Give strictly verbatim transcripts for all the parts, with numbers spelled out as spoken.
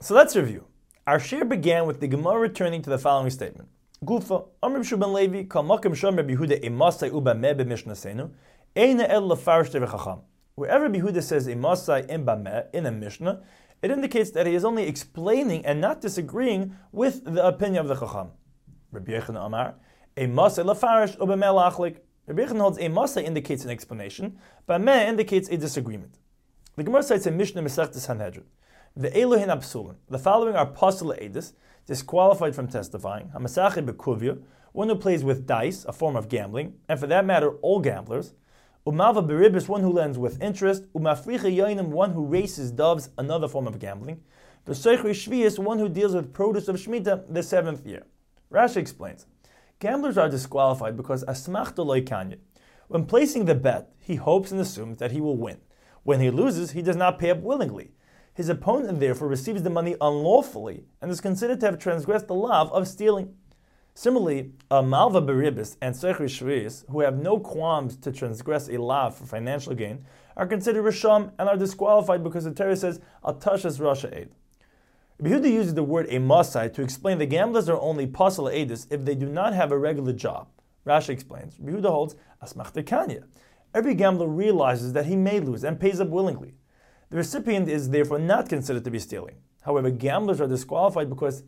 So let's review. Our shir began with the Gemara returning to the following statement. Gufa, Amr Shuban Levi, Kal Makim Shom Rabbi Yehuda Emasai Uba Meh B'Mishnah Seinu, Eina El Lafarish Tevechacham. Wherever Rabbi Yehuda says Emasai in Bameh in a Mishnah, it indicates that he is only explaining and not disagreeing with the opinion of the Chacham. Rabbi Yechon Amar, Emasai Lafarish Uba Meh Lachlik. Rabbi Yechon holds Emasai indicates an explanation, Bameh indicates a disagreement. The Gemara cites a Mishnah Masechtas Sanhedrin. The Elohin Absulin. The following are Pasal Edis, disqualified from testifying. Hamasache Bekuvya, one who plays with dice, a form of gambling, and for that matter, all gamblers. Umalva Beribis, one who lends with interest. Umafricha Yoinim, one who races doves, another form of gambling. V'Seichri Shvius, one who deals with produce of Shemitah, the seventh year. Rashi explains, gamblers are disqualified because Asmachta Loikanya. When placing the bet, he hopes and assumes that he will win. When he loses, he does not pay up willingly. His opponent therefore receives the money unlawfully and is considered to have transgressed the law of stealing. Similarly, a Malva Beribis and Seichri Shvius, who have no qualms to transgress a law for financial gain, are considered Risham and are disqualified because the Torah says, Atashas Rasha Eid. Yehuda uses the word Emasai to explain the gamblers are only Pasal Eidis if they do not have a regular job. Rashi explains, Yehuda holds Asmachta Kanya. Every gambler realizes that he may lose and pays up willingly. The recipient is therefore not considered to be stealing. However, gamblers are disqualified because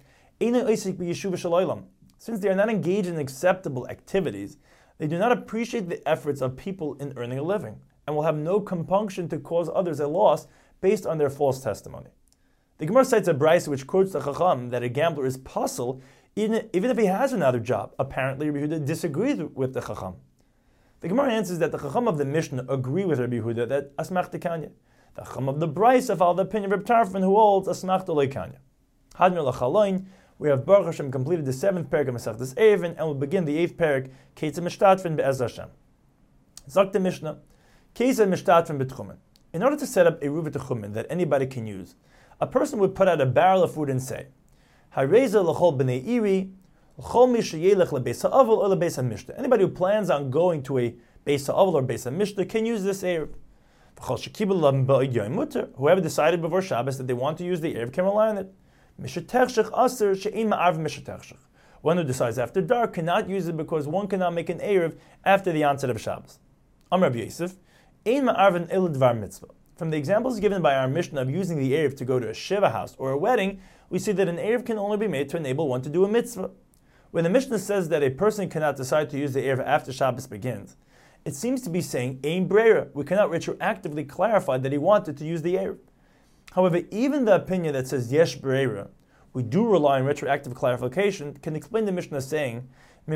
since they are not engaged in acceptable activities, they do not appreciate the efforts of people in earning a living and will have no compunction to cause others a loss based on their false testimony. The Gemara cites a brayso which quotes the Chacham that a gambler is pasul even, even if he has another job. Apparently, Rabbi Yehuda disagrees with the Chacham. The Gemara answers that the Chacham of the Mishnah agree with Rabbi Yehuda that Asmach Tekanya. The Chacham of the Brayso follow the opinion of Reb Tarfon, who holds Asmach Tekanya. Hadmir Lachaloin. We have Baruch Hashem completed the seventh parak of Masechtas Eruvin, and we'll begin the eighth parak, Ketzah Mishtatfin Be'ez Hashem. Zok the Mishnah, Ketzah Mishtatfin B'Tchumen. In order to set up a Ruva Techumen that anybody can use, a person would put out a barrel of food and say, Hareza l'chol b'nei iri, l'chol mi sheyelech lebeis ha'avel or lebeis ha'mishta. Anybody who plans on going to a beis ha'avel or beis ha'mishta can use this Erev. V'chol shekibel lam ba'id yoyim muter. Whoever decided before Shabbos that they want to use the Erev can rely on it. Mishatechshech aser she'im ma'arv mishatechshech. One who decides after dark cannot use it because one cannot make an Erev after the onset of Shabbos. Amar Rabbi Yosef, ein ma'arvin il dvar mitzvah. From the examples given by our Mishnah of using the Erev to go to a Shiva house or a wedding, we see that an Erev can only be made to enable one to do a mitzvah. When the Mishnah says that a person cannot decide to use the Erev after Shabbos begins, it seems to be saying, ein breira. We cannot retroactively clarify that he wanted to use the Erev. However, even the opinion that says yesh breira, we do rely on retroactive clarification, can explain the Mishnah saying,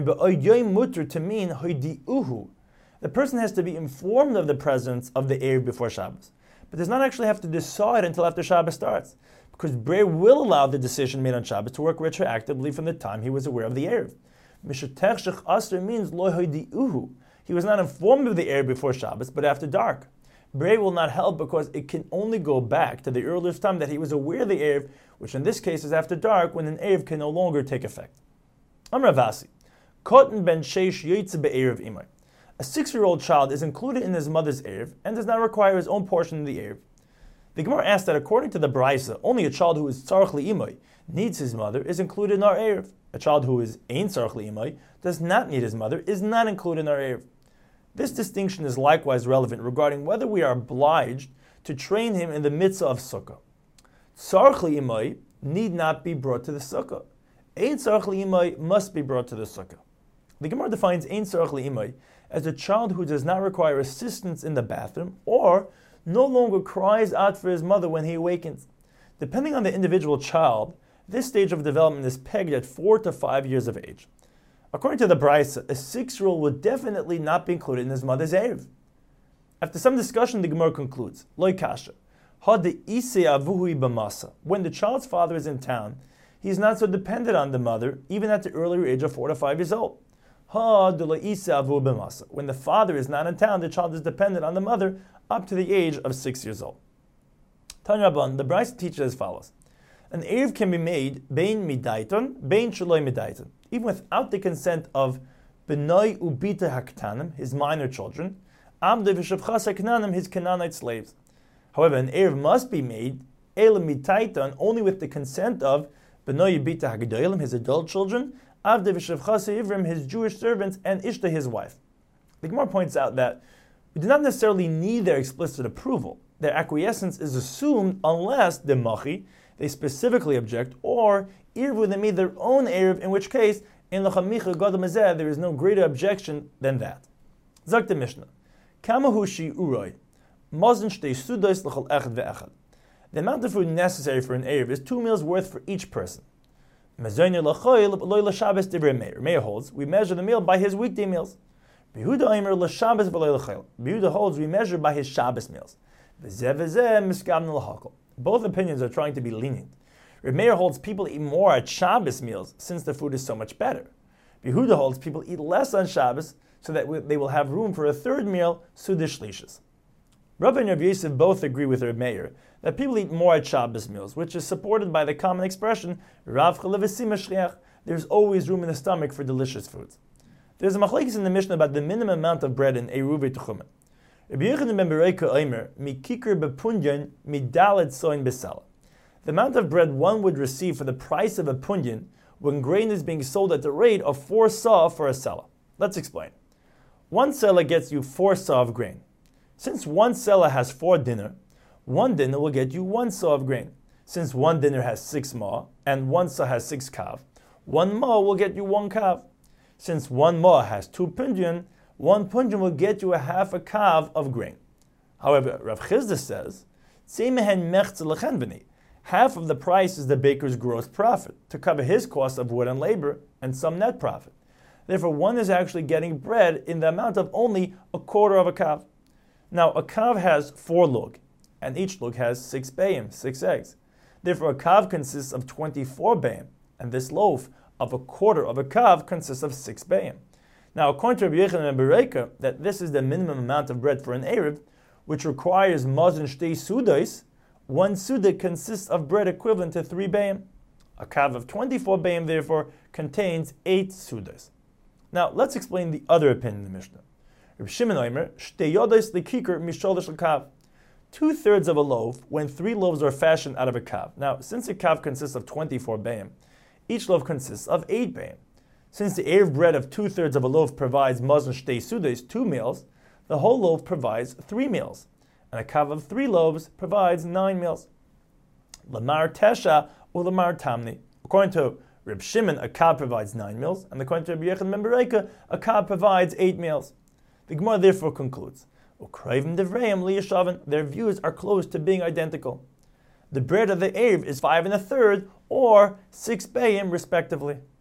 mutter to mean hoidiuhu. The person has to be informed of the presence of the Erev before Shabbos, but does not actually have to decide until after Shabbos starts, because Breir will allow the decision made on Shabbos to work retroactively from the time he was aware of the Erev. Mishatechshech aser means lo hoidiuhu. He was not informed of the Erev before Shabbos, but after dark. Breir will not help because it can only go back to the earliest time that he was aware of the Erev, which in this case is after dark, when an Erev can no longer take effect. Amar Ravasi, Kotan ben sheish yoytze be'erev imay. A six-year-old child is included in his mother's Erev and does not require his own portion of the Erev. The Gemara asks that according to the Brayso, only a child who is tzarech li'imay needs his mother is included in our Erev. A child who is ein tzarech li'imay does not need his mother is not included in our Erev. This distinction is likewise relevant regarding whether we are obliged to train him in the mitzvah of sukkah. Tzarech li'imay need not be brought to the sukkah. Ein tzarech li'imay must be brought to the sukkah. The Gemara defines ein tzarech li'imay as a child who does not require assistance in the bathroom or no longer cries out for his mother when he awakens. Depending on the individual child, this stage of development is pegged at four to five years of age. According to the Brayso, a six-year-old would definitely not be included in his mother's Erev. After some discussion, the Gemara concludes, Loi kasha, ha de ise avuhui b'masa. When the child's father is in town, he is not so dependent on the mother, even at the earlier age of four to five years old. Ha de la ise avuhui b'masa. When the father is not in town, the child is dependent on the mother up to the age of six years old. Tanya Rabban, the Brayso teaches as follows. An Erev can be made bein midaiton, bein shaloi midaiton, even without the consent of benoi ubita haktanim, his minor children, amde v'shavchas haknanim, his Canaanite slaves. However, an Erev must be made Elam mitaitan, only with the consent of Benoy Bita Hagadolim, his adult children, Avde v'Shavchasa Ivrim, his Jewish servants, and Ishta, his wife. The Gemara points out that we do not necessarily need their explicit approval. Their acquiescence is assumed unless the machi, they specifically object, or irvu, they made their own erev, in which case, in l'chamicha gadol mezeh, there is no greater objection than that. Zak the Mishnah, Kamahu shi uroi, mazon shtei sudos l'chol echad ve'echad. The amount of food necessary for an erev is two meals worth for each person. Mezoyne l'choil loy l'shabbos divrei Meir. Meir holds, we measure the meal by his weekday meals. Behuda Aimer l'Shabbos v'loy l'chayil. Behuda holds we measure by his Shabbos meals. V'zeh v'zeh miskabna l'hakol. Both opinions are trying to be lenient. Reb Meir holds people eat more at Shabbos meals since the food is so much better. Behuda holds people eat less on Shabbos so that they will have room for a third meal, Sudah Shlishis. Rav and Rav Yosef both agree with Reb Meir that people eat more at Shabbos meals, which is supported by the common expression Rav Chalevesim Shliach. There's always room in the stomach for delicious foods. There's a machlekes in the Mishnah about the minimum amount of bread in Eruv Techumen. Rabbi Yochanan ben Bereika Omer, mikikar bepunyan midaled soin besala. The amount of bread one would receive for the price of a punyan when grain is being sold at the rate of four saw for a sela. Let's explain. One sela gets you four saw of grain. Since one sela has four dinner, one dinner will get you one saw of grain. Since one dinner has six ma, and one saw has six kav, one ma will get you one kav. Since one ma has two punjan, one punjan will get you a half a kav of grain. However, Rav Chizda says, half of the price is the baker's gross profit, to cover his cost of wood and labor, and some net profit. Therefore, one is actually getting bread in the amount of only a quarter of a kav. Now, a kav has four lug, and each lug has six bayim, six eggs. Therefore, a kav consists of twenty-four bayim, and this loaf of a quarter of a kav consists of six bayim. Now, according to Rabbi Yochanan ben Bereika, that this is the minimum amount of bread for an erev, which requires mazon shtei sudos. One suda consists of bread equivalent to three bayim. A kav of twenty-four bayim, therefore, contains eight sudas. Now, let's explain the other opinion in the Mishnah. Rabbi Shimon Omer, shtei yodos lekikar misholosh lekav. Two-thirds of a loaf when three loaves are fashioned out of a kav. Now, since a kav consists of twenty-four bayim, each loaf consists of eight bayim. Since the erev bread of two-thirds of a loaf provides mazon shtei sudos, two meals, the whole loaf provides three meals. And a kav of three loaves provides nine meals. Lamar tesha or lamar tamni. According to Reb Shimon, a kav provides nine meals, and according to Rabbi Yochanan ben Bereika, a kav provides eight meals. The Gemara therefore concludes, their views are close to being identical. The bread of the erev is five and a third, or six bayim respectively.